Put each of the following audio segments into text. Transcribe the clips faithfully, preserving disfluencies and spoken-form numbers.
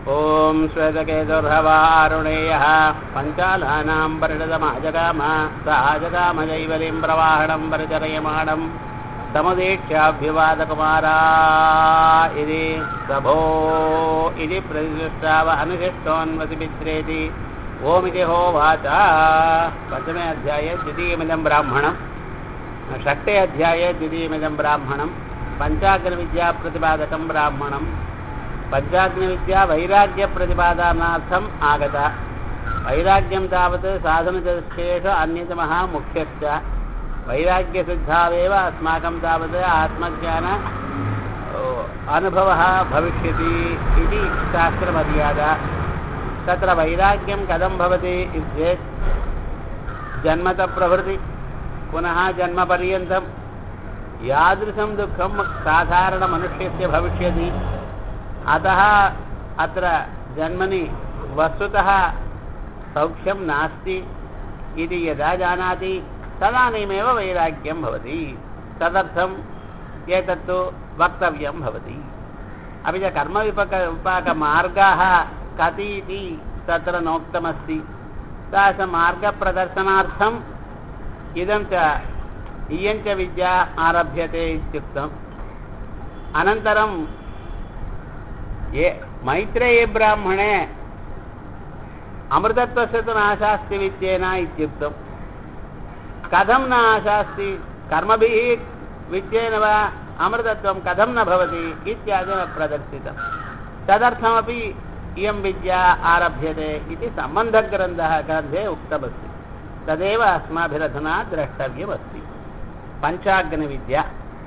ओम श्वेतकेतुर्हवारुणेयः पञ्चालानां परिणतमाजगाम साजगामजैवलिं प्रवाहणं परिचर्यमाणं समुदीक्ष्याभ्युवादकुमारा इति सभो इति प्रतिष्ठाव अनुशिष्टोन्वसिपित्रेति ओमिति होवाच। पंचमे अध्याये द्वितीयमिदं ब्राह्मणं, षष्ठे अध्याये द्वितीयमिदं ब्राह्मणं, पञ्चाग्निविद्याप्रतिपादकं ब्राह्मणं, पञ्चाग्निविद्या वैराग्यप्रतिपादनार्थम् आगता। वैराग्यं तावत् साधनचतुष्टयेषु अन्यतमः मुख्यश्च। वैराग्यसिद्धावेव अस्माकं तावत् आत्मज्ञान अनुभवः भविष्यति इति शास्त्रमर्यादा। तत्र वैराग्यं कथं भवति चेत् जन्मतः प्रभृति पुनः जन्मपर्यन्तं यादृशं दुःखं साधारणमनुष्यस्य भविष्यति। अतः अत्र जन्मनि वस्तुतः सौख्यं नास्ति इति यदा जानाति तदानीमेव वैराग्यं भवति। तदर्थम् एतत्तु वक्तव्यं भवति। अपि च कर्मविपाक विपाकमार्गाः कति इति तत्र नोक्तमस्ति। तादृश मार्गप्रदर्शनार्थम् इदं च इयं च विद्या आरभ्यते इत्युक्तम्। अनन्तरं ये मैत्रेयी ब्राह्मणे अमृतत्वस्य तु नाशास्ति विद्येन इत्युक्तम्। कथं न आशास्ति, कर्मभिः विद्येन वा अमृतत्वं कथं न भवति इत्यादि प्रदर्शितं। तदर्थमपि इयं विद्या आरभ्यते इति सम्बन्धग्रन्थः ग्रन्थे उक्तमस्ति। तदेव अस्माभिरधुना द्रष्टव्यमस्ति। पञ्चाग्निविद्या,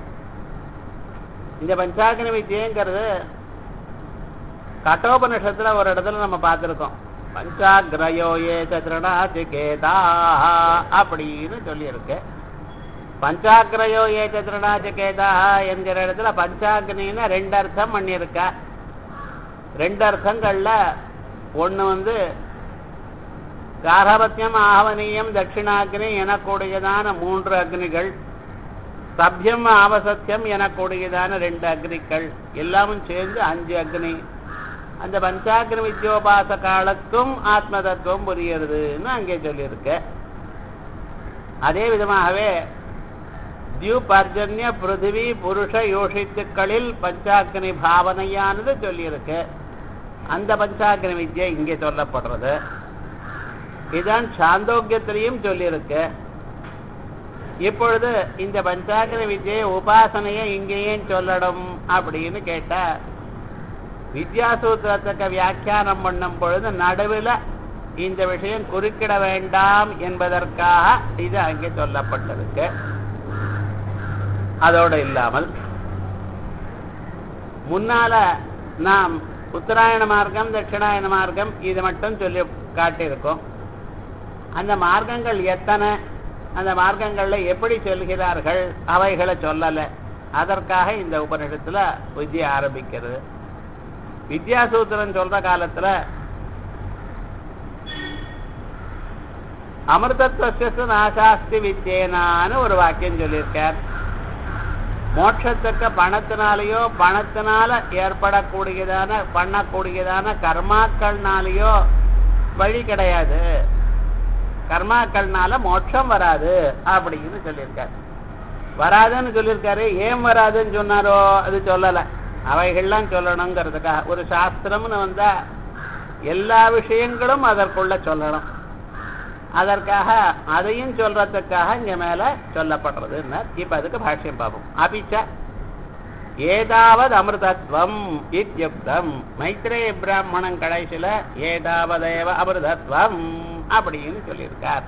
இந்த பஞ்சாக்னி வித்யங்கிறது கட்டோபனிஷத்துல ஒரு இடத்துல நம்ம பார்த்துருக்கோம். பஞ்சாக்ரயோ ஏ சத்ரணாச்சிகேதா அப்படின்னு சொல்லியிருக்கு. பஞ்சாக்ரயோ ஏ சத்ரணாச்சிகேதா என்கிற இடத்துல பஞ்சாக்னின்னு ரெண்டு அர்த்தம் பண்ணியிருக்கா. ரெண்டு அர்த்தங்கள்ல ஒன்று வந்து காரபத்தியம், ஆவனீயம், தட்சிணாக்னி எனக்கூடியதான மூன்று அக்னிகள், சபியம், ஆவசத்தியம் எனக்கூடியதான ரெண்டு அக்னிகள், எல்லாமும் சேர்ந்து அஞ்சு அக்னி. அந்த பஞ்சாக்னி வித்யோபாசகாலுக்கும் ஆத்ம தத்துவம் புரியுறதுன்னு அங்கே சொல்லியிருக்க. அதே விதமாகவே தியூபர்ஜன்ய பிருத்திவி புருஷ யோஷித்துக்களில் பஞ்சாக்னி பாவனையானது சொல்லியிருக்கு. அந்த பஞ்சாக்னி வித்யை இங்கே சொல்லப்படுறது. இதான் சாந்தோக்கியத்திலையும் சொல்லியிருக்கு. இப்பொழுது இந்த பஞ்சாக்னி வித்யை உபாசனையை இங்கேயும் சொல்லணும் அப்படின்னு கேட்டா, வித்யாசூத்திரத்துக்கு வியாக்கியானம் பண்ணும் பொழுது நடுவில் இந்த விஷயம் குறுக்கிட வேண்டாம் என்பதற்காக இது அங்கே சொல்லப்பட்டிருக்கு. அதோடு இல்லாமல் முன்னால நாம் உத்தராயண மார்க்கம், தட்சிணாயன மார்க்கம் இது மட்டும் சொல்லி காட்டியிருக்கோம். அந்த மார்க்கங்கள் எத்தனை, அந்த மார்க்கங்கள்ல எப்படி சொல்கிறார்கள் அவைகளை சொல்லலை. அதற்காக இந்த உபநிஷத்துல வித்யா ஆரம்பிக்கிறது. வித்யாசூத்திரம் சொல்ற காலத்துல அமிர்தத்வஸ்ய நாசாஸ்தி வித்யேனான்னு ஒரு வாக்கியம் சொல்லியிருக்கார். மோட்சத்துக்கு பணத்தினாலேயோ பணத்தினால ஏற்படக்கூடியதான பண்ணக்கூடியதான கர்மாக்கள்னாலேயோ வழி கிடையாது, கர்மாக்கள்னால மோட்சம் வராது அப்படின்னு சொல்லியிருக்காரு. வராதுன்னு சொல்லியிருக்காரு. ஏன் வராதுன்னு சொன்னாரோ அது சொல்லலை. அவைகள்லாம் சொல்லணுங்கிறதுக்காக ஒரு சாஸ்திரம்னு வந்தா எல்லா விஷயங்களும் அதற்குள்ள சொல்லணும். அதற்காக அதையும் சொல்றதுக்காக இங்க மேல சொல்லப்படுறது. இப்ப அதுக்கு பாஷ்யம் பார்ப்போம். அபிச்ச ஏதாவது அமிர்தத்வம் இத்யுக்தம். மைத்ரேய பிராமணன் கடைசியில ஏதாவதேவ அமிர்தத்வம் அப்படின்னு சொல்லியிருக்கார்.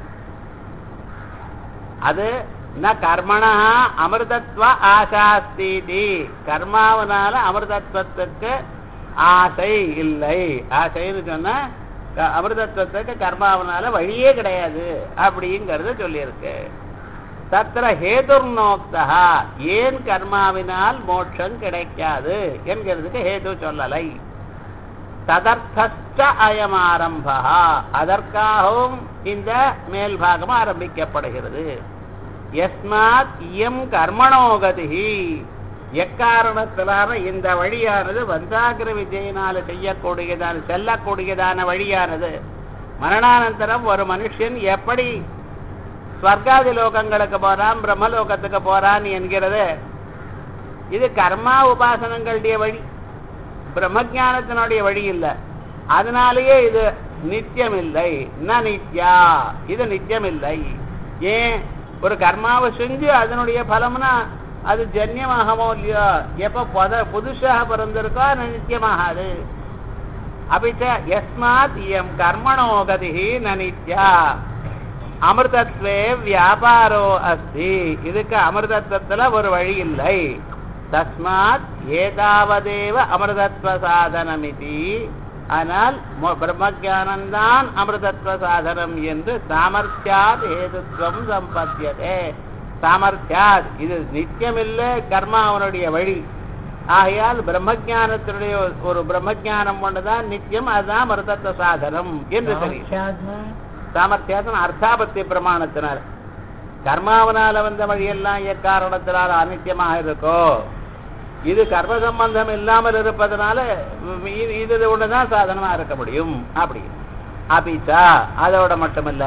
அது ந கர்மணா அமிர்தத்வ ஆசாஸ்தி. கர்மாவனால அமிர்தத்வத்துக்கு ஆசை இல்லை. ஆசைன்னு சொன்னா அமிர்தத்வத்துக்கு கர்மாவனால வழியே கிடையாது அப்படிங்கிறத சொல்லியிருக்கு. தத்திர ஹேதுர்நோக்தா, ஏன் கர்மாவினால் மோட்சம் கிடைக்காது என்கிறதுக்கு ஹேது சொல்லலை. ததர்த்த அயம் ஆரம்பா, அதற்காகவும் இந்த மேல்பாகம் ஆரம்பிக்கப்படுகிறது. யஸ்மாத் இயம் கர்மணோகதி, எக்காரணத்திலான இந்த வழியானது வந்தாகிர விஜயினால செய்யக்கூடியதான செல்லக்கூடியதான வழியானது மரணானந்தரம் ஒரு மனுஷன் எப்படி ஸ்வர்காதி லோகங்களுக்கு போறான் பிரம்மலோகத்துக்கு போறான் என்கிறது இது கர்மா உபாசனங்களுடைய வழி, பிரம்மஜானத்தினுடைய வழி இல்லை. அதனாலேயே இது நித்தியம் இல்லை. ந நித்யா, இது நித்தியம் இல்லை. ஏன்? ஒரு கர்மாவை செஞ்சு அதனுடைய பலம்னா அது ஜன்யமாகவோ இல்லையோ, எப்ப புத புதுசாக பிறந்திருக்கோ அது நித்தியமாகாது. அபிச்ச யஸ்மாத் இயம் கர்மணோ கதி ந நித்யா அமிர்தத்வே வியாபாரோ அஸ்தி. இதுக்கு அமிர்தத்வத்துல ஒரு வழி இல்லை. தஸ்மாத் ஏதாவதேவ அமிர்தத்வ சாதனமிதி. ஆனால் பிரம்மஜானந்தான் அமிர்தத்வ சாதனம் என்று சாமர்த்தியாத் ஹேதுத்வம் சம்பத்தியதே. சாமர்த்தியாத் இது நித்தியமில்லை, கர்மா அவனுடைய வழி. ஆகையால் பிரம்மஜானத்தினுடைய ஒரு பிரம்மஜானம் ஒன்றுதான் நித்தியம், அதுதான் அமிர்தத்வ சாதனம் என்று தெரியும். சாமர்த்தியாத்தான் அர்த்தாபத்திய பிரமாணத்தினால. கர்மாவனால வந்த வழியெல்லாம் எக்காரணத்தினால் அனித்தியமாக இருக்கோ, இது கர்ம சம்பந்தம் இல்லாமல் இருப்பதனால இது ஒண்ணுதான் சாதனமா இருக்க முடியும். அப்படி அபிச்சா அதோட மட்டுமல்ல,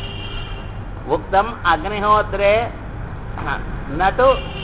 உக்தம் அக்னிஹோத்ரே நது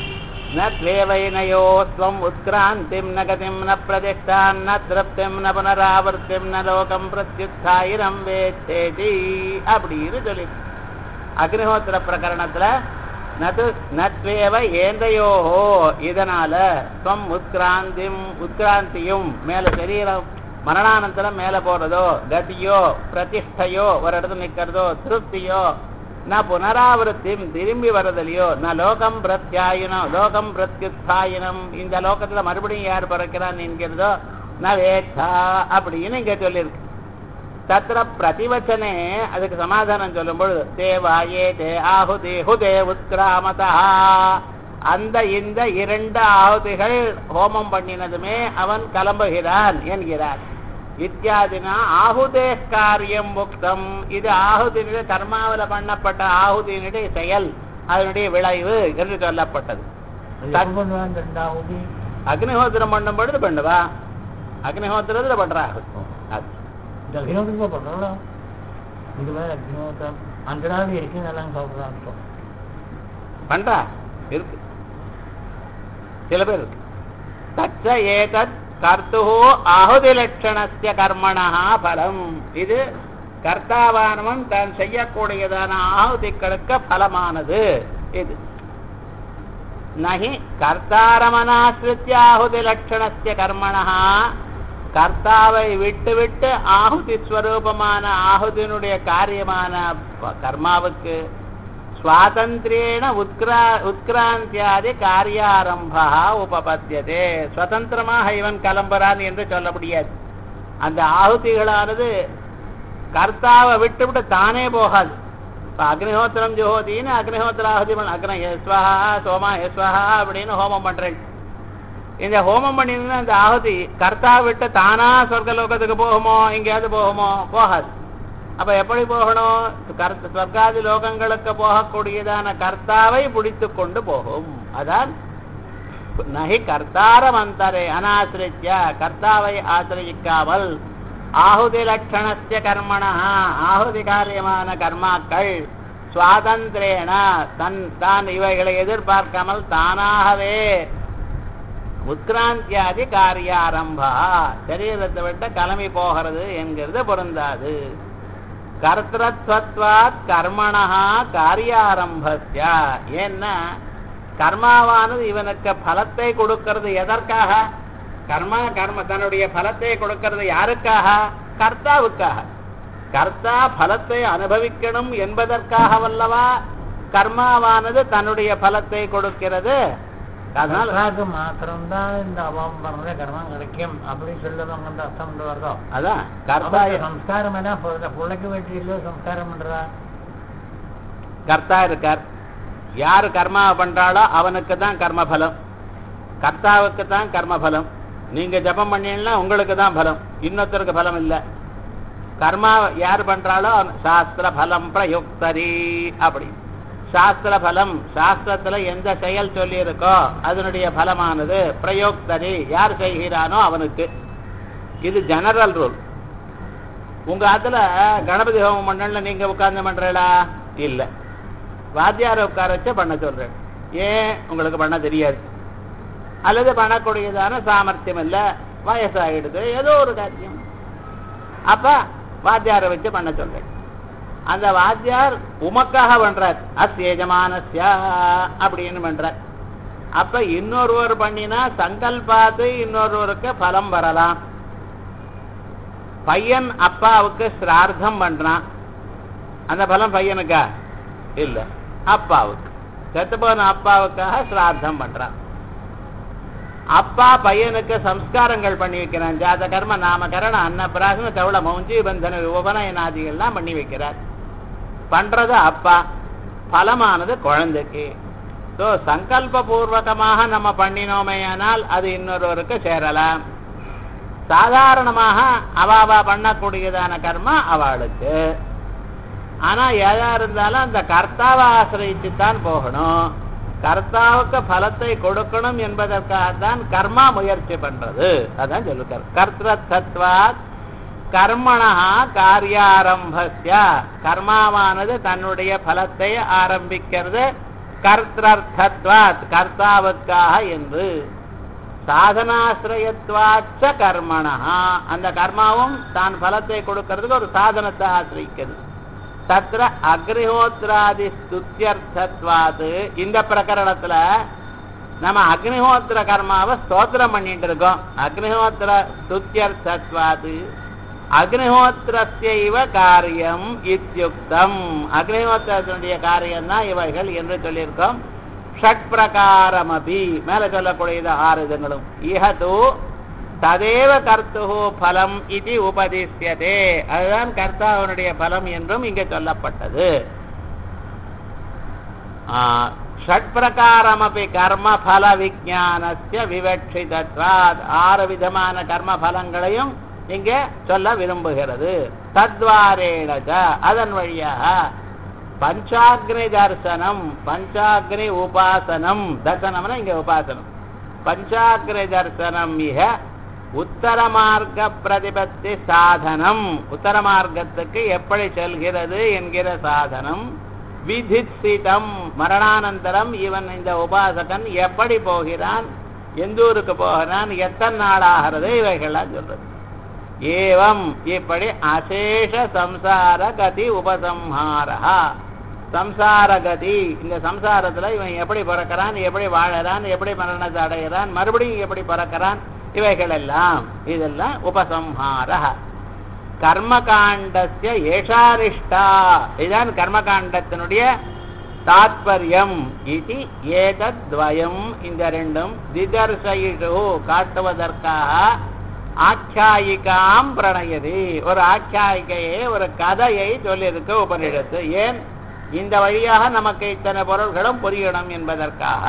நேவைனயோஸ்வம் உத்கிராந்திம் ந கதிம் ந பிரதிஷ்டான் ந திருப்திம் ந புனராவர்த்திம் ந லோகம் பிரத்யுத்தாயிரம் வேத்தேதி அப்படின்னு சொல்லி அக்னிஹோத்திர பிரகரணத்துல நது நத்வேவ ஏந்தையோஹோ இதனால ஸ்வம் உத்கிராந்திம் உத்கிராந்தியும் மேல சரீரம் மரணானந்தரம் மேல போறதோ, கதியோ பிரதிஷ்டையோ ஒரு இடத்துல நிக்கிறதோ, திருப்தியோ, ந புனராவருத்தியும் திரும்பி வரதிலையோ, ந லோகம் பிரத்யாயினம் லோகம் பிரத்யுத்தாயினம் இந்த லோகத்துல மறுபடியும் யார் பிறக்கிறான் என்கிறதோ, ந வேத்தா அப்படின்னு இங்க சொல்லியிருக்கு. தத்திர பிரதிவச்சனே அதுக்கு சமாதானம் சொல்லும் பொழுது தேவாயே தே ஆஹுதே ஹுதே உத்கிராமதா, அந்த இந்த இரண்டு ஆಹುதிகள் ஹோமம் பண்ணினதுமே அவன் கிளம்புகிறான் என்கிறார். இத்தியாதினா ஆஹுதே காரியம் முக்தம். இது ஆஹுதினுடைய கர்மாவில பண்ணப்பட்ட ஆஹுதினுடைய செயல், அதனுடைய விளைவு என்று சொல்லப்பட்டது. அக்னிஹோத்திரம் பண்ணும் பொழுது பண்ணுவா, அக்னிஹோத்திரத்துல பண்றா. பண்றா இருக்கு, சில பேர் இருக்கு. தச்ச ஏதத் கர்த்து ஆஹுதி லட்சணஸ்ய கர்மணா பலம். இது கர்த்தாவானவன் தான் செய்யக்கூடியதான ஆಹುதிகளுக்கு பலமானது. இது நஹி கர்த்தாரமனாஸ்ரித்ய ஆஹுதி லட்சணஸ்ய கர்மணா, கர்த்தாவை விட்டு விட்டு ஆಹುதி ஸ்வரூபமான ஆಹುதினுடைய காரியமான கர்மாவுக்கு சுவாதந்திரேன உத்கிரா உத்கிராந்தியாதி காரியாரம்பா உபபத்தியதே. சுதந்திரமாக இவன் கிளம்புறான் என்று சொல்ல முடியாது. அந்த ஆಹುதிகளானது கர்த்தாவை விட்டு விட்டு தானே போகாது. இப்ப அக்னிஹோத்திரம் ஜோதின்னு அக்னிஹோத்திர ஆಹುதி அக்ன எஸ்வஹா சோமா எஸ்வஹா அப்படின்னு ஹோமம் பண்றேன். இந்த ஹோமம் பண்ணினா இந்த ஆಹುதி கர்த்தாவை விட்டு தானா சொர்க்கலோகத்துக்கு போகுமோ, எங்கேயாவது போகுமோ? போகாது. அப்ப எப்படி போகணும்? சொர்க்காதி லோகங்களுக்கு போகக்கூடியதான கர்த்தாவை பிடித்து கொண்டு போகும். அதான் நஹி கர்த்தாரம் அந்தரே அனாசிரித்ய, கர்த்தாவை ஆசிரியிக்காமல் ஆಹುதி லட்சணஸ்ய கர்மணா, ஆಹುதி காரியமான கர்மாக்கள் சுவாதந்திரேன தன் தான் இவைகளை எதிர்பார்க்காமல் தானாகவே உத்கிராந்தியாதி காரியாரம்பா சரீரத்தை விட்டு கிளம்பி போகிறது என்கிறது பொருந்தாது. கர்த்தத்வாத் கர்மணா காரியாரம்பஸ்ய. ஏன்னா கர்மாவானது இவனுக்கு பலத்தை கொடுக்கிறது. எதற்காக? கர்மா கர்ம தன்னுடைய பலத்தை கொடுக்கிறது யாருக்காக? கர்த்தாவுக்காக. கர்த்தா பலத்தை அனுபவிக்கணும் என்பதற்காக வல்லவா கர்மாவானது தன்னுடைய பலத்தை கொடுக்கிறது. அதனால மாத்திரம்தான் இந்த அவம் பண்ற கர்மம் கிடைக்கும் அப்படி சொல்லுறவங்க அந்த அர்த்தம் வருதோ. அதான் கர்த்தா சம்ஸ்காரம் என்ன பிள்ளைக்கு வெற்றி இல்லையோ சம்ஸ்காரம் பண்றா. கர்த்தா இருக்கார், யாரு கர்மாவை பண்றாளோ அவனுக்கு தான் கர்மபலம், கர்த்தாவுக்கு தான் கர்மபலம். நீங்க ஜபம் பண்ணீங்கன்னா உங்களுக்கு தான் பலம், இன்னொருத்தருக்கு பலம் இல்லை. கர்மா யார் பண்றாளோ சாஸ்திர பலம் பிரயுக்தரி அப்படி. சாஸ்திர பலம், சாஸ்திரத்துல எந்த செயல் சொல்லி இருக்கோ அதனுடைய பலமானது பிரயோக்தரி யார் செய்கிறானோ அவனுக்கு. இது ஜெனரல் ரூல். உங்க ஆத்துல கணபதி ஹோமம் பண்ணல நீங்க உட்கார்ந்து பண்றீங்களா? இல்ல, வாத்தியார உட்கார வச்ச பண்ண சொல்றேன். ஏன்? உங்களுக்கு பண்ண தெரியாது, அல்லது பண்ணக்கூடியதான சாமர்த்தியம் இல்ல, வயசாகிடுது, ஏதோ ஒரு காரியம். அப்ப வாத்தியார வச்சு பண்ண சொல்றேன். அந்த வாத்தியார் உமக்காக பண்றார், அஸ்யஜமானஸ்யா அப்படின்னு பண்றார். அப்ப இன்னொருவர் பண்ணினா சங்கல்பாத்து இன்னொருவருக்கு பலம் வரலாம். பையன் அப்பாவுக்கு சிரார்த்தம் பண்றான், அந்த பலம் பையனுக்கா? இல்ல, அப்பாவுக்கு. செத்து போன அப்பாவுக்காக சிரார்த்தம் பண்றான். அப்பா பையனுக்கு சம்ஸ்காரங்கள் பண்ணி வைக்கிறான். ஜாத கர்ம நாமகரண அன்னபிராசன தவள மௌஞ்சி பந்தன உபநயனாதிகள்லாம் பண்ணி வைக்கிறார். பண்றது அப்பா, பலமானது குழந்தைக்கு. ஸோ சங்கல்ப பூர்வகமாக நம்ம பண்ணினோமே ஆனால் அது இன்னொருவருக்கு சேரலாம். சாதாரணமாக அவாவா பண்ணக்கூடியதான கர்மா அவளுக்கு. ஆனா ஏதா இருந்தாலும் அந்த கர்த்தாவை ஆசிரியிச்சுத்தான் போகணும். கர்த்தாவுக்கு பலத்தை கொடுக்கணும் என்பதற்காகத்தான் கர்மா முயற்சி பண்றது. அதான் சொல்லுக்கார். கர்த்தத்வாத் கர்மணா காரியாரம்பஸ்ய, கர்மாவானது தன்னுடைய பலத்தை ஆரம்பிக்கிறது கர்த்தத்வாத் கர்த்தாவுக்காக என்று. சாதனாசிரயத்வாச்ச கர்மணா, அந்த கர்மாவும் தான் பலத்தை கொடுக்கிறதுக்கு ஒரு சாதனத்தை ஆசிரிக்கிறது. தத்ர அக்னிஹோத்ராதி ஸ்துத்யர்த்தத்வாது, இந்த பிரகரணத்துல நம்ம அக்னிஹோத்திர கர்மாவை ஸ்தோத்திரம் பண்ணிட்டு இருக்கோம். அக்னிஹோத்திர ஸ்துத்யர்த்தத்வாது அக்னிஹோத்திரஸ்யைவ காரியம் இத்யுக்தம், அக்னிஹோத்திரத்தினுடைய காரியம் தான் இவைகள் என்று சொல்லியிருக்கோம். ஷட் பிரகாரமபி, மேல சொல்லக்கூடியது ஆறு இதுங்களும். இஹது ததேவ கர்த்துஹு பலம் இது உபதிஷ்யதே, அதுதான் கர்த்தாவனுடைய பலம் என்றும் இங்கே சொல்லப்பட்டது. ஷட் பிரகாரமபி கர்ம பல விஜானஸ்ய விவட்சிதத்வாத், ஆறு விதமான கர்ம பலங்களையும் இங்கே சொல்ல விரும்புகிறது. தத்வாரேண அதன் வழியாக பஞ்சாக்னி தர்சனம், பஞ்சாக்னி உபாசனம், தர்சனம்னா இங்க உபாசனம். பஞ்சாக்னி தர்சனம் இஹ உத்தர மார்க்க பிரதிபத்தி சாதனம், உத்தர மார்க்கத்துக்கு எப்படி செல்கிறது என்கிற சாதனம். விதித்சிதம், மரணானந்தரம் இவன் இந்த உபாசகன் எப்படி போகிறான், எந்த ஊருக்கு போகிறான், எத்தனை நாள் ஆகிறது, இவைகள்லாம் சொல்றது. ஏவம் இப்படி அசேஷ சம்சார கதி உபசம்ஹாரா, சம்சார கதி, இந்த சம்சாரத்துல இவன் எப்படி பிறக்கிறான், எப்படி வாழறான், எப்படி மரணத்தை அடைகிறான், மறுபடியும் எப்படி பிறக்கிறான், இவைகள் எல்லாம் இதெல்லாம் உபசம்ஹார. கர்மகாண்டஸ்ய ஏஷாரிஷ்டா, இதுதான் கர்மகாண்டத்தினுடைய தாத்பர்யம். இது ஏதத்வயம், இந்த ரெண்டும் திதர்சயிஷு காட்டுவதற்காக ஆख्यायिकाம் பிரணயதி, ஒரு ஆख्यायिகையை ஒரு கதையை சொல்லியிருக்க உபனிஷத்து. ஏன்? இந்த வழியாக நமக்கு இத்தனை பொருள்களும் புரியணும் என்பதற்காக.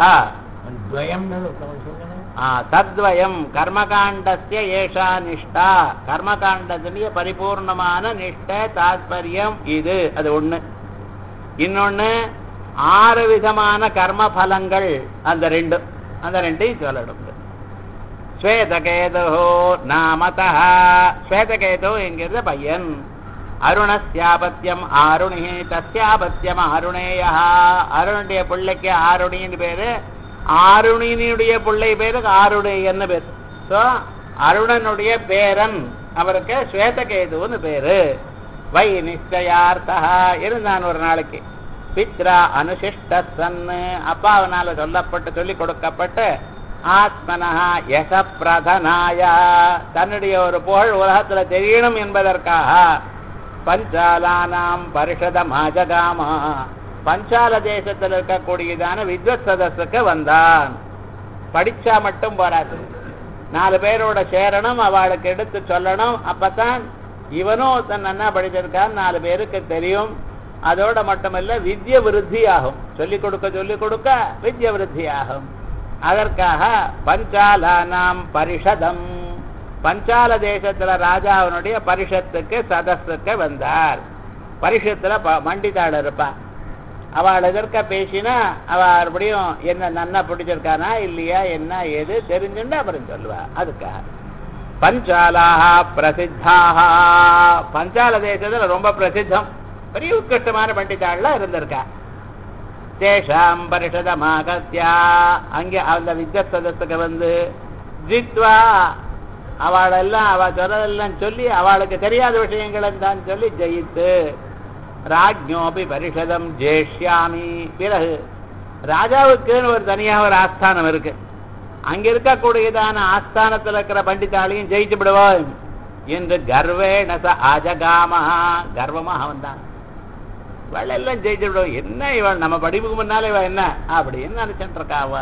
தத்வயம் கர்மகாண்டஸ்ய ஏஷா நிஷ்டா, கர்மகாண்டத்தினுடைய பரிபூர்ணமான நிஷ்ட தாத்பர்யம் இது. அது ஒண்ணு. இன்னொன்னு ஆறு விதமான கர்ம பலங்கள், அந்த ரெண்டு, அந்த ரெண்டையும் சொல்லணும். ஸ்வேதகேது நாமதா, ஸ்வேதகேது என்கிறது பையன். அருணஸ்யாபத்தியம் ஆருணி தஸ்யாபத்தியம் ஆருணேயா, அருணுடைய பிள்ளைக்கு ஆருணின்னு பேரு, ஆருணினுடைய பிள்ளை பேருக்கு ஆருடையன்னு பேரு. ஸோ அருணனுடைய பேரன் அவருக்கு ஸ்வேதகேதுன்னு பேரு. வை நிச்சயார்த்தா இருந்தான் ஒரு நாளைக்கு. பித்ரா அனுசிஷ்ட சன்னு, அப்பாவனால சொல்லப்பட்டு சொல்லிக் கொடுக்கப்பட்டு ஆத்மனஹா யச பிரதனாய, தன்னுடைய ஒரு புகழ் உலகத்துல தெரியணும் என்பதற்காக பஞ்சாலானாம் பரிஷத மாஜகாமா, பஞ்சால தேசத்தில் இருக்கக்கூடியதான வித்வத் சதஸுக்கு வந்தான். படிச்சா மட்டும் போராது, நாலு பேரோட சேரணும், அவளுக்கு எடுத்து சொல்லணும். அப்பதான் இவனும் தன் நன்னா படிச்சிருக்கான் நாலு பேருக்கு தெரியும். அதோட மட்டுமல்ல வித்ய விருத்தி ஆகும், சொல்லிக் கொடுக்க சொல்லிக் கொடுக்க வித்ய விருத்தி ஆகும். அதற்காக பஞ்சாலானாம் பரிஷதம், பஞ்சால தேசத்துல ராஜாவினுடைய பரிஷத்துக்கு சதஸுக்கு வந்தார். பரிஷத்துல மண்டிதாள் இருப்பான். அவள் எதற்க பேசினா அவ மறுபடியும் என்ன நன்னா பிடிச்சிருக்கானா இல்லையா என்ன ஏது தெரிஞ்சுட்டு அப்புறம் சொல்லுவா. அதுக்காக பஞ்சாலாக பிரசித்தாக, பஞ்சால தேசத்துல ரொம்ப பிரசித்தம், பெரிய உத்கிருஷ்டமான பண்டிதாள்லாம் இருந்திருக்கா. தேஷாம் பரிஷதமாகத்யா, அங்கே அந்த வித்வத் சதஸுக்கு வந்து ஜித்வா அவளெல்லாம் அவ சொல்றதெல்லாம் சொல்லி அவளுக்கு தெரியாத விஷயங்களை தான் சொல்லி ஜெயித்து ராஜ்ஞோபி பரிஷதம் ஜேஷ்யாமி. பிறகு ராஜாவுக்குன்னு ஒரு தனியாக ஒரு ஆஸ்தானம் இருக்கு, அங்க இருக்கக்கூடியதான ஆஸ்தானத்தில் இருக்கிற பண்டிதாளையும் ஜெயிச்சு விடுவோம் என்று கர்வேண ச அஜகாமஹா, கர்வமாக வந்தான். இவள் எல்லாம் ஜெயிச்சு விடுவோம், என்ன இவள் நம்ம படிப்புக்கு முன்னாலே இவள் என்ன அப்படின்னு நினைச்சுட்டு இருக்காவ.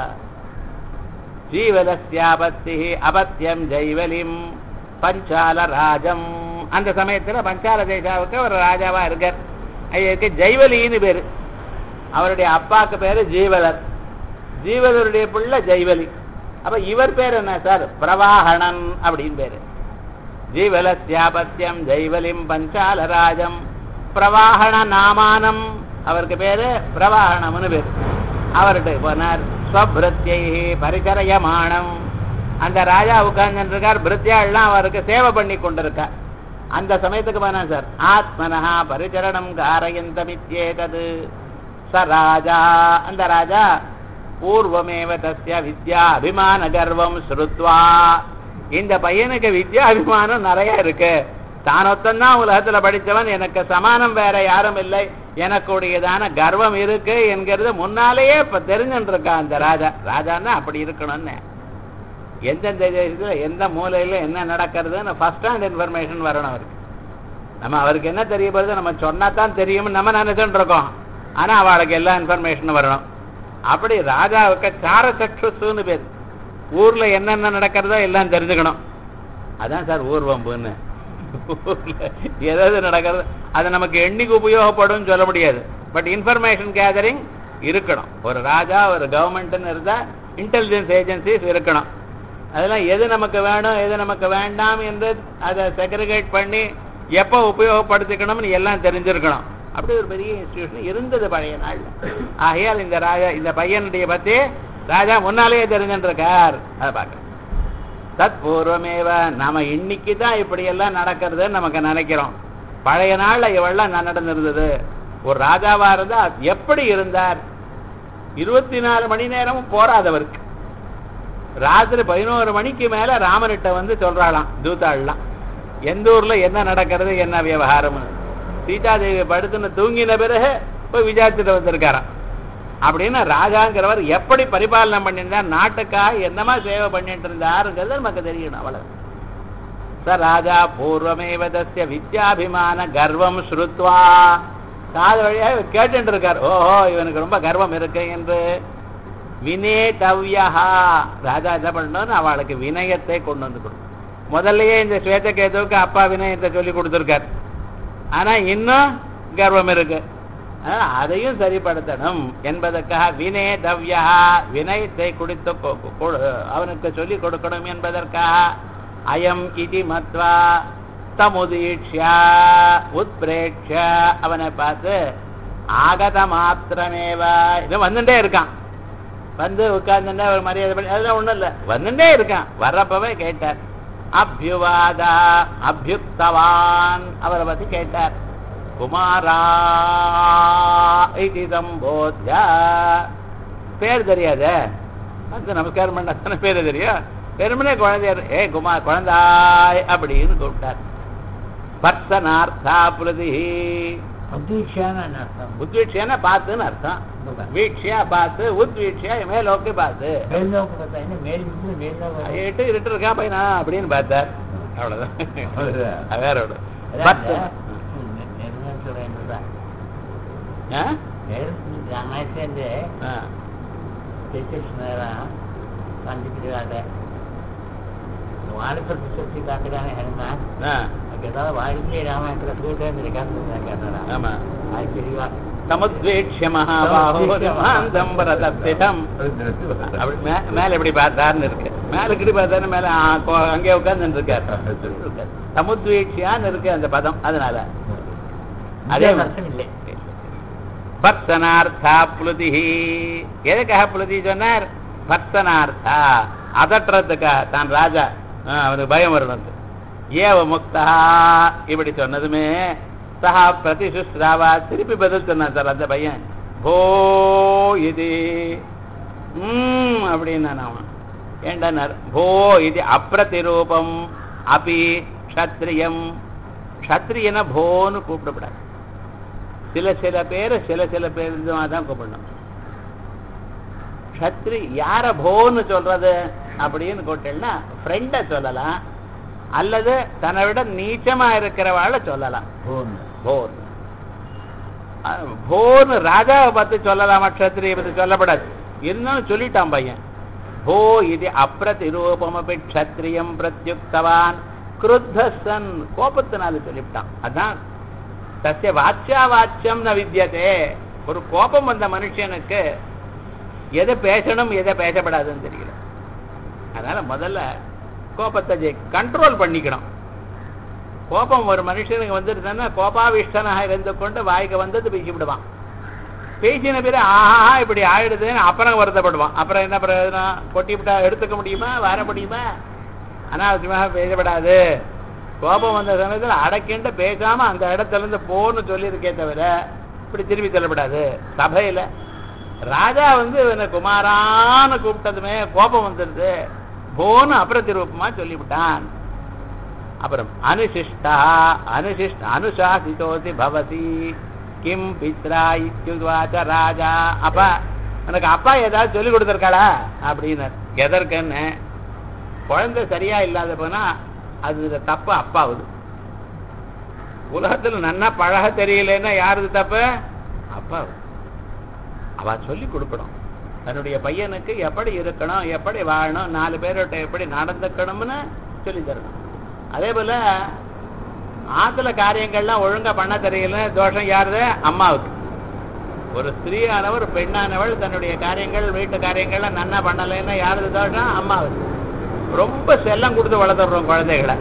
ஜீவலஸ்யாபத்தி அபத்தியம் ஜெய்வலிம் பஞ்சால ராஜம். அந்த சமயத்துல பஞ்சால தேசாவுக்கு ஒரு ராஜாவா இருக்கார். ஐயருக்கு ஜெய்வலின்னு பேரு, அவருடைய அப்பாக்கு பேரு ஜீவலர், ஜீவலருடைய பிள்ளை ஜெய்வலி. அப்ப இவர் பேர் என்ன சார்? பிரவாகணன் அப்படின்னு பேரு. ஜீவலஸ்யாபத்தியம் ஜெய்வலிம் பஞ்சால ராஜம் பிரவாகண நாமானம், அவருக்கு பேரு பிரவாகணம்னு பேரு. அவர்கிட்ட போனார். ஸ்வபிருத்தியை பரிசரயமானம், அந்த ராஜா உட்கார்ந்து இருக்கார், பிருத்தியாள்லாம் அவருக்கு சேவை பண்ணி கொண்டிருக்கார். அந்த சமயத்துக்கு போனா சார் ஆத்மனஹா பரிச்சரணம் காரயந்தமித்யேதது ச ராஜா, அந்த ராஜா பூர்வமேவ தஸ்ய வித்யா அபிமான கர்வம் ஸ்ருத்வா, இந்த பையனுக்கு வித்யா அபிமானம் நிறைய இருக்கு, தானொத்தந்தான் உலகத்துல படித்தவன், எனக்கு சமானம் வேற யாரும் இல்லை, எனக்குடையதான கர்வம் இருக்கு என்கிறது முன்னாலேயே இப்ப தெரிஞ்சுட்டு இருக்கா அந்த ராஜா. ராஜான்னா அப்படி இருக்கணும்னு, எந்தெந்த தேசத்துல எந்த மூலையில என்ன நடக்கிறதுன்னு ஃபர்ஸ்ட் ஹேண்ட் இன்ஃபர்மேஷன் வரணும் அவருக்கு. நம்ம அவருக்கு என்ன தெரிய போறது நம்ம சொன்னா தான் தெரியும் நம்ம நினைச்சுட்டு இருக்கோம், ஆனா அவளுக்கு எல்லா இன்ஃபர்மேஷனும் வரணும். அப்படி ராஜாவுக்கு சாரசக்ஷுன்னு பேர், ஊர்ல என்னென்ன நடக்கிறதோ எல்லாம் தெரிஞ்சுக்கணும். அதான் சார் ஊர்வம்புன்னு. ஏதாவது நடக்கிறது அது நமக்கு எண்ணிக்கு உபயோகப்படும் சொல்ல முடியாது, பட் இன்ஃபர்மேஷன் கேதரிங் இருக்கணும். ஒரு ராஜா ஒரு கவர்மெண்ட்னு இருந்தா இன்டெலிஜென்ஸ் ஏஜென்சிஸ் இருக்கணும். அதெல்லாம் எது நமக்கு வேணும் எது நமக்கு வேண்டாம் என்று அதை செக்ரிகேட் பண்ணி எப்போ உபயோகப்படுத்திக்கணும்னு எல்லாம் தெரிஞ்சிருக்கணும். அப்படி ஒரு பெரிய இன்ஸ்டிடியூஷன் இருந்தது பழைய நாள்ல. ஆகையால் இந்த ராஜா இந்த பையனுடைய பத்தி ராஜா முன்னாலேயே தெரிஞ்சுட்டு இருக்கார். அதை பார்க்க தற்பூர்வமேவ, நாம இன்னைக்கு தான் இப்படி எல்லாம் நடக்கிறதுன்னு நமக்கு நினைக்கிறோம். பழைய நாள்ல இவெல்லாம் நடந்திருந்தது. ஒரு ராஜாவா இருந்தா எப்படி இருந்தார்? இருபத்தி நாலு மணி நேரமும் போராதவருக்கு ராத்திரி பதினோரு மணிக்கு மேல ராமனிட்ட வந்து சொல்றாளாம் தூத்தாள்லாம், எந்த ஊர்ல என்ன நடக்கிறது என்ன விவகாரம். சீதாதேவி படுத்துன்னு தூங்கின பிறகு போய் விசாரிச்சுட்டு வந்திருக்காராம். அப்படின்னு ராஜாங்கிறவர் எப்படி பரிபாலனை பண்ணியிருந்தார், நாட்டுக்காக என்னமா சேவை பண்ணிட்டு இருந்தாருங்கிறது நமக்கு தெரியணும். அவ்வளவு ச ராஜா பூர்வமேவ தஸ்ய வித்யாபிமான கர்வம் ஸ்ருத்வா, காது வழியாக கேட்டு இருக்கார், ஓஹோ இவனுக்கு ரொம்ப கர்வம் இருக்கு என்று. வினேதவ்யா, ராஜா என்ன பண்ணணும்னு அவளுக்கு வினயத்தை கொண்டு வந்து கொடுக்கும். முதல்லயே இந்த ஸ்வேதகேதுவுக்கு அப்பா வினயத்தை சொல்லி கொடுத்துருக்கார், ஆனா இன்னும் கர்வம் இருக்கு, அதையும் சரிப்படுத்தணும் என்பதற்காக வினேதவ்யா, வினயத்தை குடித்து அவனுக்கு சொல்லி கொடுக்கணும் என்பதற்காக அயம் இதி மத்வா தமுதீக்ஷ்யா உத்பிரேக்ஷ, அவனை பார்த்து ஆகத மாத்திரமேவா, இது வந்துட்டே இருக்கான், வந்து உட்கார்ந்துட்டே ஒரு மரியாதை பண்ணி அதெல்லாம் ஒண்ணும் இல்லை, வந்துட்டே இருக்கான். வர்றப்பவே கேட்டார். அபியுவாதா அபியுக்தவான், அவரை பத்தி கேட்டார். குமாரா இது சம்போத்ய, பேர் தெரியாத வந்து நமஸ்காரம் பண்ண பேரு தெரியும், பெருமனே குழந்தையார், ஏ குமார் குழந்தாய் அப்படின்னு கூப்பிட்டார். பர்சனார்த்தா பிரதி, உத்வீட்சியான பார்த்துன்னு அர்த்தம். வீட்சியா பார்த்து, உத்வீட்சியா மேலோக்கி பார்த்து, எட்டு இருட்டு இருக்கா பையனா அப்படின்னு பார்த்தார். அவ்வளவுதான், வேற வானத்தை காட்டுறாங்க ஏதாவது வாழ்க்கை ராமாயணத்துல சூட்டு தெரியவா சமுத்வேட்சிய மகாபாஹோதம் மேல எப்படி பார்த்தாருன்னு இருக்கு, மேல கிடி பார்த்தாரு, மேல அங்கே உட்கார்ந்து இருக்காரு. சமுத்வேட்சியான்னு இருக்கு அந்த பதம், அதனால அதே அர்த்தம் இல்லை. பர்த்தனார்த்தா புலுதி. எதுக்காக புலுதி சொன்னார்? பர்த்தனார்த்தா, அதட்டுறதுக்காக. தான் ராஜா, அவனுக்கு பயம் வரணும். ஏவ முக்தா இப்படி சொன்னதுமே சஹா பிரதிசுஸ்ராவா, திருப்பி பதில் சொன்னான் சார் அந்த பையன். போ இது உம் அப்படின்னு அவன் ஏண்டானார். போ இது அப்பிரதிரூபம் அபி க்ஷத்ரியம். க்ஷத்ரியனை போன்னு கூப்பிடப்படாது. சில சில பேர் சில சில பேர் தான் கூப்பிடணும். க்ஷத்ரி யார போன்னு சொல்றது அப்படின்னு கூட்டேன்னா ஃப்ரெண்ட சொல்லலாம், அல்லது தன்னை விட நீச்சமா இருக்கிறவாள சொல்லலாம். போன் போன்னு ராஜாவை பத்தி சொல்லலாமா, க்ஷத்ரியை பத்தி சொல்லப்படாது. இருந்தாலும் சொல்லிட்டான் பையன். போ இது அப்பிரதிரூபமபி க்ஷத்ரியம் பிரத்யுக்தவான் கிருத்தசன், கோபத்தினால சொல்லிவிட்டான். அதான் தஸ்ய வாச்சியா வாச்சியம் ந வித்யதே. ஒரு கோபம் வந்த மனுஷனுக்கு எதை பேசணும் எதை பேசப்படாதுன்னு தெரியல. அதனால முதல்ல கோபத்தை கண்ட்ரோல் பண்ணிக்கணும். கோபம் ஒரு மனுஷனுக்கு வந்துருதுன்னா கோபாவிஷ்டனாக இருந்து கொண்டு வாய்க்கு வந்தது பேசிவிடுவான். பேசின பேரு ஆஹா இப்படி ஆயிடுதுன்னு அப்புறம் வருத்தப்படுவான். அப்புறம் என்ன பிரயோஜனம்? கொட்டி விட்டா எடுத்துக்க முடியுமா, வர முடியுமா? அனாவசியமாக பேசப்படாது. கோபம் வந்த சமயத்தில் அடக்கிண்டு பேசாம அந்த இடத்துல இருந்து போன்னு சொல்லியிருக்கே தவிர இப்படி திரும்பி சொல்லப்படாது. சபையில ராஜா வந்து இவனை குமாரான்னு கூப்பிட்டதுமே கோபம் வந்துருது, போன்னு அப்பிரதிரூபமா சொல்லிவிட்டான். அப்புறம் அனுசிஷ்டா அனுசிஷ்ட அனுசாசிதோசி பவதி கிம் பித்ரா இத்யுவாச்ச ராஜா. அப்பா எனக்கு அப்பா ஏதாவது சொல்லி கொடுத்துருக்காளா அப்படின்னு. எதற்குன்னு குழந்தை சரியா இல்லாத போனா அது தப்பு அப்பாவுது. உலகத்துல நன்னா பழக தெரியலன்னா யாருது தப்பு? அப்பாவுது. அவ சொல்லி கொடுக்கணும் தன்னுடைய பையனுக்கு எப்படி இருக்கணும், எப்படி வாழணும், நாலு பேர்கிட்ட எப்படி நடந்துக்கணும்னு சொல்லி தரணும். அதே போல ஆத்துல காரியங்கள்லாம் ஒழுங்கா பண்ண தெரியல, தோஷம் யாருது? அம்மாவுக்கு. ஒரு ஸ்திரீயானவர் பெண்ணானவள் தன்னுடைய காரியங்கள் வீட்டு காரியங்கள்லாம் நன்னா பண்ணலைன்னா யாருது தோஷம்? அம்மாவுக்கு. ரொம்ப செல்லம் கொடுத்து வளர்த்துறோம் குழந்தைகளை.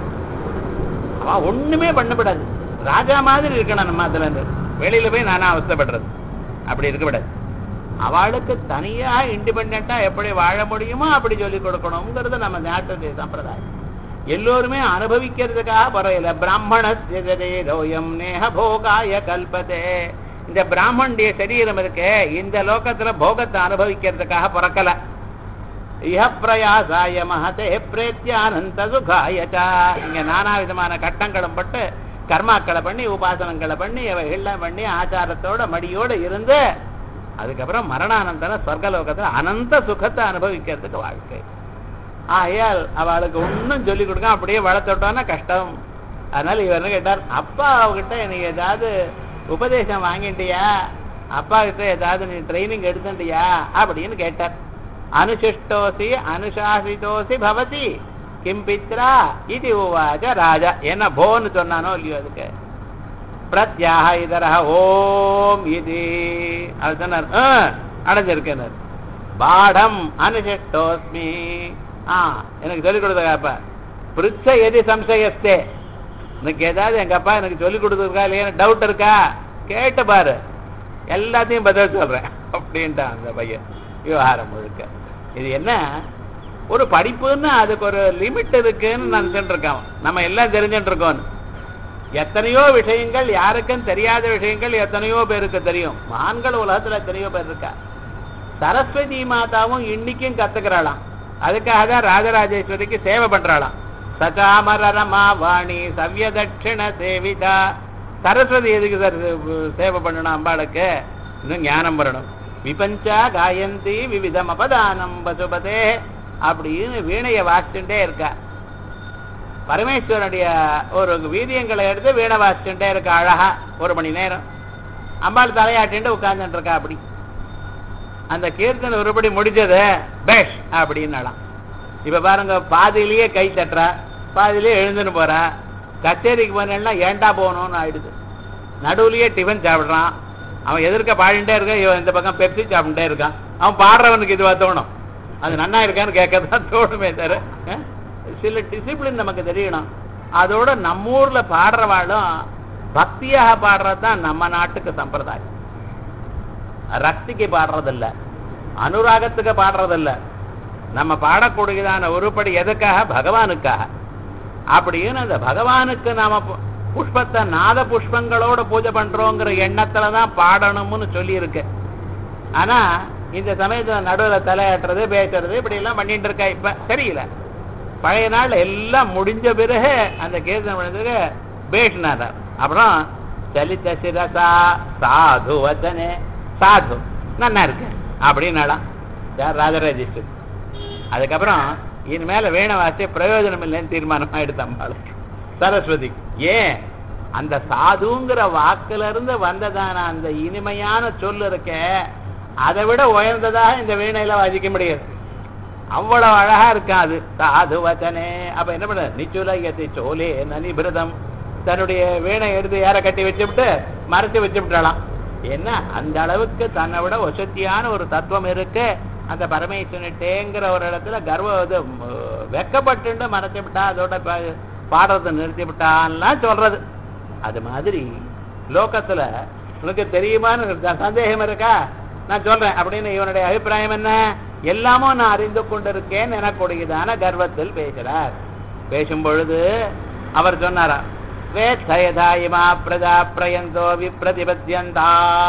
அவ ஒண்ணுமே பண்ணப்படாது, ராஜா மாதிரி இருக்கணும். நம்ம அதுல இருந்து வெளியில போய் நானா அவஸ்தைப்படுறது அப்படி இருக்கக்கூடாது. அவளுக்கு தனியா இண்டிபெண்டா எப்படி வாழ முடியுமோ அப்படி சொல்லி கொடுக்கணுங்கிறது நம்ம நாட்டுடைய சம்பிரதாயம். எல்லோருமே அனுபவிக்கிறதுக்காக பரவாயில்ல. பிராமணம் நேஹ போகாய கல்பதே. இந்த பிராமணுடைய சரீரம் இருக்கு, இந்த லோகத்துல போகத்தை அனுபவிக்கிறதுக்காக பிறக்கல. இஹ பிரயாசாய மஹதே பிரேத்யானந்த சுகாயச்சா. இங்க நானா விதமான கட்டங்களும் பட்டு கர்மாக்களை பண்ணி உபாசனங்களை பண்ணி இவைகள்லாம் பண்ணி ஆச்சாரத்தோட மடியோட இருந்து அதுக்கப்புறம் மரணானந்தர சொர்க்கலோகத்துல அனந்த சுகத்தை அனுபவிக்கிறதுக்கு வாழ்க்கை. ஆகையால் அவளுக்கு ஒன்னும் சொல்லி கொடுக்க அப்படியே வளர்த்துட்டோன்னா கஷ்டம். அதனால இவர் கேட்டார், அப்பா அவகிட்ட எனக்கு ஏதாவது உபதேசம் வாங்கிட்டியா, அப்பா கிட்ட ஏதாவது நீ ட்ரைனிங் எடுத்துட்டியா அப்படின்னு கேட்டார். அனுசிஷ்டோசி அனுசாசிதோசி பவதி கிம் பித்ரா இது உவாச்ச ராஜா. என்ன போன்னு சொன்னானோ இல்லையோ அதுக்கு பிரத்யாக இதர ஓம் இது அது சொன்னார். அடைஞ்சிருக்கார். பாடம் அனுசிஷ்டோஸ்மி. ஆ எனக்கு சொல்லிக் கொடுத்தப்ப பிரிச்ச எது சம்சயஸ்தே. எனக்கு ஏதாவது எங்க அப்பா எனக்கு சொல்லிக் கொடுத்துருக்கா இல்லையா டவுட் இருக்கா கேட்டு பாரு, எல்லாத்தையும் பதில் சொல்றேன் அப்படின்ட்டான் அந்த பையன். விவகாரம் முழுக்க இது என்ன ஒரு படிப்புன்னு அதுக்கு ஒரு லிமிட் இருக்குன்னு நினைச்சுட்டு இருக்கான். நம்ம எல்லாம் தெரிஞ்சுட்டு இருக்கோம். எத்தனையோ விஷயங்கள் யாருக்கும் தெரியாத விஷயங்கள் எத்தனையோ பேருக்கு தெரியும். மகான்கள் உலகத்துல எத்தனையோ பேர் இருக்கா. சரஸ்வதி மாதாவும் இன்னைக்கும் கத்துக்கிறாளாம். அதுக்காக தான் ராஜராஜேஸ்வரிக்கு சேவை பண்றாளாம். சச்சாமரமா வாணி சவ்ய தட்சிண சேவிதா. சரஸ்வதி எதுக்கு சார் சேவை பண்ணணும்? அம்பாளுக்கு இன்னும் ஞானம் வரணும். விபஞ்சா காயந்தி விவிதம் அபதானம் பசுபதே அப்படின்னு வீணைய வாசிச்சுட்டே இருக்கா. பரமேஸ்வரனுடைய ஒரு வீரியங்களை எடுத்து வீணை வாசிச்சுட்டே இருக்கா அழகா ஒரு மணி நேரம். அம்பாள் தலையாட்டின்ட்டு உட்கார்ந்துட்டு இருக்கா. அப்படி அந்த கீர்த்தனை ஒருபடி முடிஞ்சது பேஷ் அப்படின்னாலாம். இப்ப பாருங்க, பாதியிலேயே கை தட்டுறா, பாதியிலேயே எழுந்துன்னு போறா. கச்சேரிக்கு போனா ஏண்டா போகணும்னு ஆயிடுது. நடுவுலயே டிஃபன் சாப்பிடுறான். அவன் எதிர்க்க பாடிட்டே இருக்கான், இவன் இந்த பக்கம் பெப்சி சாப்பிட்டே இருக்கான். அவன் பாடுறவனுக்கு இதுவா தோணும், அது நன்னா இருக்கான்னு கேட்கறதான் தோணுமே தவிர சில டிசிப்ளின் நமக்கு தெரியணும். அதோட நம்ம ஊர்ல பாடுறவாளும் பக்தியாக பாடுறதுதான் நம்ம நாட்டுக்கு சம்பிரதாயம். ரக்திக்கு பாடுறதில்ல, அனுராகத்துக்கு பாடுறதில்ல. நம்ம பாடக்கூடியதான உருப்படி எதுக்காக? பகவானுக்காக. அப்படின்னு அந்த பகவானுக்கு நாம புஷ்பத்தை நாத புஷ்பங்களோட பூஜை பண்றோங்கிற எண்ணத்துலதான் பாடணும்னு சொல்லி இருக்கு. ஆனா இந்த சமயத்துல நடுவில் தலையாட்டுறது பேசுறது இப்படி எல்லாம் பண்ணிட்டு இருக்கா. இப்ப தெரியல. பழைய நாள் எல்லாம் முடிஞ்ச பிறகு அந்த கீர்த்தனை பண்ணதுக்கு பேசினார். அப்புறம் சலித்த சிரசா சாது வச்சனே சாது நல்லா இருக்கு அப்படின்னாலாம் யார்? ராஜராஜேஸ்வரி. அதுக்கப்புறம் இனிமேல வீண வாசி பிரயோஜனம் இல்லைன்னு தீர்மானம் ஆயிடுத்தாள் சரஸ்வதி. ஏன்? அந்த சாதுங்கிற வாக்குல இருந்து வந்ததான அந்த இனிமையான சொல்லு இருக்க, அதை விட உயர்ந்ததாக இந்த வீணையில வாசிக்க முடியாது. அவ்வளவு அழகா இருக்காது. சாது வச்சனே. அப்ப என்ன பண்ண? நிச்சுலயத்தை சோலே நனிபிரதம். தன்னுடைய வீணை எடுத்து யார கட்டி வச்சுவிட்டு மறைச்சு வச்சு விட்டாலாம். என்ன அந்த அளவுக்கு தன்னை விட வசதியான ஒரு தத்துவம் இருக்கு. அந்த பரமேஸ்வரன்ட்டேங்கிற ஒரு இடத்துல கர்வ இது வெக்கப்பட்டு மறைச்சு விட்டா, அதோட பாடுறதை நிறுத்தி விட்டான்லாம் சொல்றது. அது மாதிரி லோகத்துல உனக்கு தெரியுமான்னு சந்தேகம் இருக்கா? நான் சொல்றேன் அப்படின்னு இவனுடைய அபிப்பிராயம் என்ன? எல்லாமும் நான் அறிந்து கொண்டிருக்கேன் எனக்கூடியதான கர்வத்தில் பேசுறார். பேசும் பொழுது அவர் சொன்னாரா, வேத்தயதாயிமா பிரஜா பிரயந்தோ விப்ரதிபத்யந்தா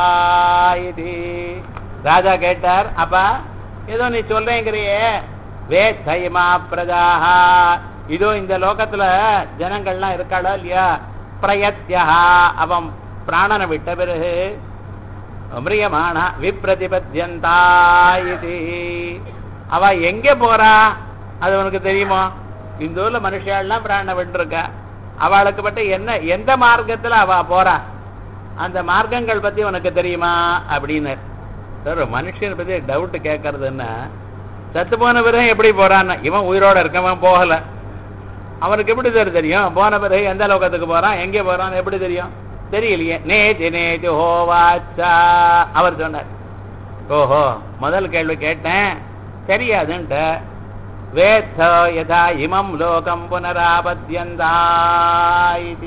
இது. ராஜா கேட்டார், அப்பா ஏதோ நீ சொல்றேங்கிறியே, வேத்தயமா பிரஜாஹா, இதோ இந்த லோகத்துல ஜனங்கள்லாம் இருக்காளோ இல்லையா, பிரயத்யா அவன் பிராணனை விட்ட பிறகு மிரியமான விப்ரதிபத்யந்தா இது. அவ எங்க போறா அது உனக்கு தெரியுமோ? இந்த ஊர்ல மனுஷாலாம் பிராணனை விட்டுருக்கா. அவளுக்கு பட்ட என்ன எந்த மார்க்கத்துல அவ போறா, அந்த மார்க்கங்கள் பத்தி உனக்கு தெரியுமா அப்படின்னு. சார் மனுஷனை பத்தி டவுட் கேட்கறதுன்னா, சத்து போன பிறகு எப்படி போறான்னு, இவன் உயிரோட இருக்கவன் போகல, அவனுக்கு எப்படி சார் தெரியும்? போன பிறகு எந்த லோகத்துக்கு போறான், எங்கே போறான்னு எப்படி தெரியும்? தெரியலையே. நேதி நேதி ஹோவாச்சா அவர் சொன்னார். ஓஹோ, முதல் கேள்வி கேட்டேன் தெரியாதுன்ட்டு. வேத்த யதா இமம் லோகம் புனராபத்யந்தா இது.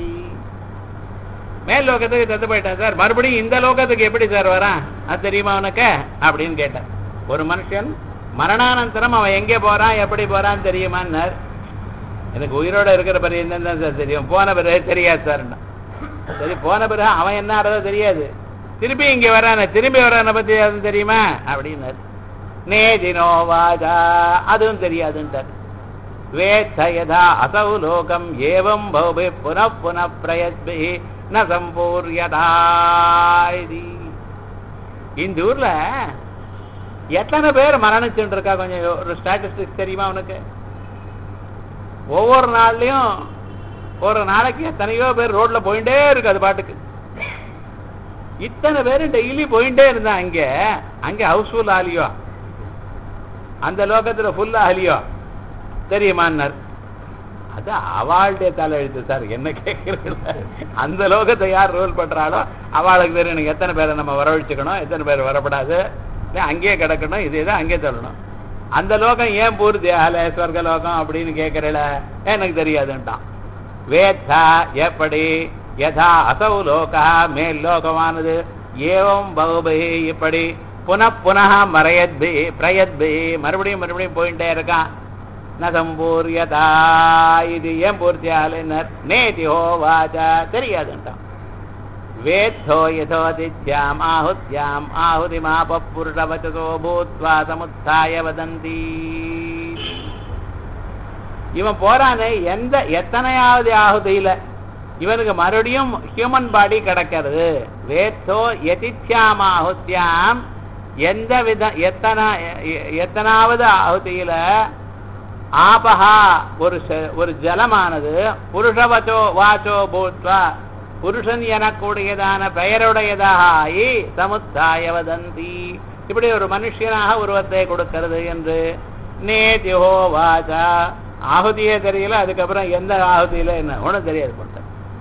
மேல் லோகத்துக்கு செத்து போயிட்டேன் சார், மறுபடியும் இந்த லோகத்துக்கு எப்படி சார் வரான் அது தெரியுமா உனக்கு அப்படின்னு கேட்டேன். ஒரு மனுஷன் மரணானந்தரம் அவன் எங்கே போறான் எப்படி போறான்னு தெரியுமான்னார். எனக்கு உயிரோட இருக்கிற பிறகு என்னன்னு சார் தெரியும், போன பிறகு தெரியாது சார்னா. சரி, போன பிறகு அவன் என்ன ஆறதோ தெரியாது, திருப்பி இங்க வரான திரும்பி வரான பத்தி அது தெரியுமா அப்படின்னாரு. நேதினோ வாஜா அதுவும் தெரியாதுன்ட்டார். வேத்தயதா அசௌ லோகம் ஏவம் பௌபி புன புன பிரயத்பி ந சம்பூர்யதா. இந்த ஊர்ல எத்தனை பேர் மரணிச்சுட்டு இருக்கா கொஞ்சம் ஒரு ஸ்டாட்டிஸ்டிக்ஸ் தெரியுமா உனக்கு? ஒவ்வொரு நாள்லயும் ஒரு நாளைக்கு எத்தனையோ பேர் ரோட்ல போயிட்டே இருக்கு அது பாட்டுக்கு. இத்தனை பேர் டெய்லி போயிட்டே இருந்தா அங்க அங்க ஹவுஸ்ஃபுல் ஆலியோ, அந்த லோகத்துல ஃபுல்லா ஆலியோ தெரியுமான்னார். அது அவளுடைய தலை எழுத்து சார், என்ன கேட்கறது? அந்த லோகத்தை யார் ரோல் பண்றாளோ அவளுக்கு தெரியும் எனக்கு எத்தனை பேரை நம்ம வரவழைச்சுக்கணும், எத்தனை பேர் வரப்படாது, அங்கேயே கிடக்கணும், இதேதான் அங்கே சொல்லணும். அந்த லோகம் ஏன் பூர்த்தி ஆகல ஸ்வர்க லோகம் அப்படின்னு கேட்கறல, எனக்கு தெரியாதுன்ட்டான். வேத்தா எப்படி யதா அசௌ லோகா மேல் லோகமானது ஏவம் பௌபி இப்படி புன புனः மரயத்பி பிரயத்பி மறுபடியும் மறுபடியும் போயிட்டே இருக்கான். ந சம்பூர்யதா இது ஏன் பூர்த்தி ஆகலைன்னர். நேதி ஹோவாச்சா தெரியாதுன்ட்டான். வேத்தோ யதோதித்யாம் ஆஹுத்யாம் ஆஹுதிமாப புருஷவச்சசோ பூத்வா சமுத்தாய வதந்தி. இவன் போறானே எந்த எத்தனையாவது ஆகுதியில இவனுக்கு மறுபடியும் ஹியூமன் பாடி கிடைக்கிறது. வேத்தோ யதித்யாம் ஆஹுத்யாம் எந்த வித எத்தனை எத்தனாவது ஆகுதியில ஆபஹா ஒரு ஒரு ஜலமானது புருஷவச்சோ வாச்சோ பூத்வா புருஷன் எனக்கூடியதான பெயருடையதாக ஆகி சமுத்தாய வதந்தி இப்படி ஒரு மனுஷனாக உருவத்தை கொடுக்கிறது என்று. நேதிஹோ வாச்சா ஆகுதியே தெரியல, அதுக்கப்புறம் எந்த ஆகுதியில என்ன ஒன்றும் தெரியாது போட்ட.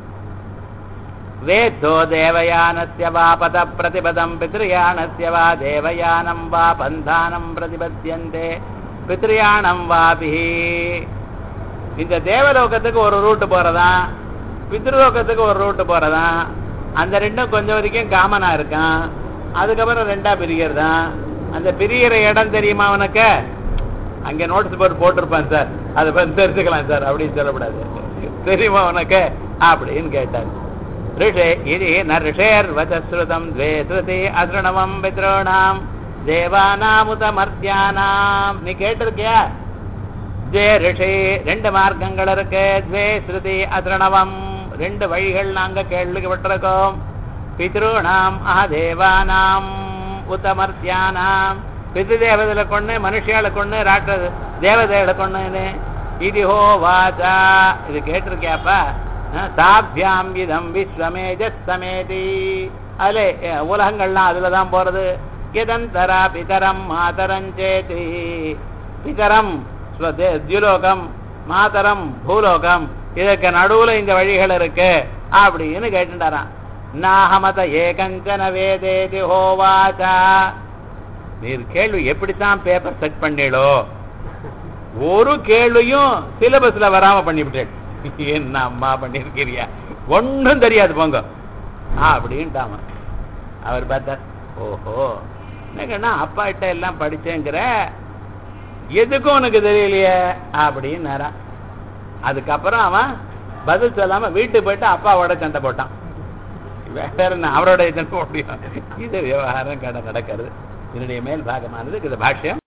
வேத்தோ தேவயானஸ்ய வா பத பிரதிபதம் பித்ருயானஸ்ய வா தேவயானம் வா பந்தானம் பிரதிபத்தியந்தே பித்ருயானம் வாபி. இந்த தேவலோகத்துக்கு ஒரு ரூட்டு போறதா, பித்ருலோகத்துக்கு ஒரு ரூட்டு போறதா, அந்த ரெண்டும் கொஞ்சம் வரைக்கும் காமனா இருக்கான். அதுக்கப்புறம் ரெண்டா பிரியர் தான். அந்த பிரியற இடம் தெரியுமா அவனுக்கு? அங்க நோட்டீஸ் போர்டு போட்டிருப்பான் சார், அதை வந்து தெரிஞ்சுக்கலாம் சார் அப்படின்னு சொல்லக்கூடாது. தெரியுமா உனக்கு அப்படின்னு கேட்டார். ரிஷே இது ந ரிஷேர் வசஸ்ருதம் துவே ஸ்ருதி அசுரணவம் பித்ரோணாம் தேவானாமுத மர்த்தியானாம். நீ கேட்டிருக்கியா? ஜே ரிஷி ரெண்டு மார்க்கங்கள் இருக்கு. துவே ஸ்ருதி அசுரணவம் ரெண்டு வழிகள் நாங்க கேள்விப்பட்டிருக்கோம். பித்ருணாம் ஆ தேவானாம் உத்தமர்த்தியானாம். பித்ரு தேவதையில கொண்டு மனுஷியால கொண்டு ராட்ச தேவதைகளை கொண்டு இது ஹோ வாச்சா. இது கேட்டிருக்கியாப்பா? தாபியாம் விதம் விஸ்வமேஜஸ்தமேதி. அதுல உலகங்கள்லாம் அதுலதான் போறது. கிதந்தரா பிதரம் மாதரஞ்சேதி. பிதரம் துலோகம், மாதரம் பூலோகம், இதற்கு நடுவுல இந்த வழிகள் இருக்கு அப்படின்னு கேட்டுட்டாரான். நாஹமத ஏகஞ்சன வேதேதி ஹோவாச்சா. நீர் கேள்வி எப்படித்தான் பேப்பர் செட் பண்ணீளோ, ஒரு கேள்வியும் சிலபஸ்ல வராம பண்ணிவிட்டேன். என்ன அம்மா பண்ணிருக்கிறியா, ஒன்றும் தெரியாது போங்க அப்படின்ட்டாம. அவர் பார்த்தார், ஓஹோ என்னன்னா அப்பா கிட்ட எல்லாம் படிச்சேங்கிற, எதுக்கும் உனக்கு தெரியலையே அப்படின்னு. அதுக்கப்புறம் அவன் பதில் சொல்லாம வீட்டுக்கு போயிட்டு அப்பாவோட சண்டை போட்டான். வேற என்ன அவரோட சண்டை போட முடியும்? இது விவகாரம் கடை நடக்கிறது. இதனுடைய மேல் பாகமானது இது பாஷ்யம்.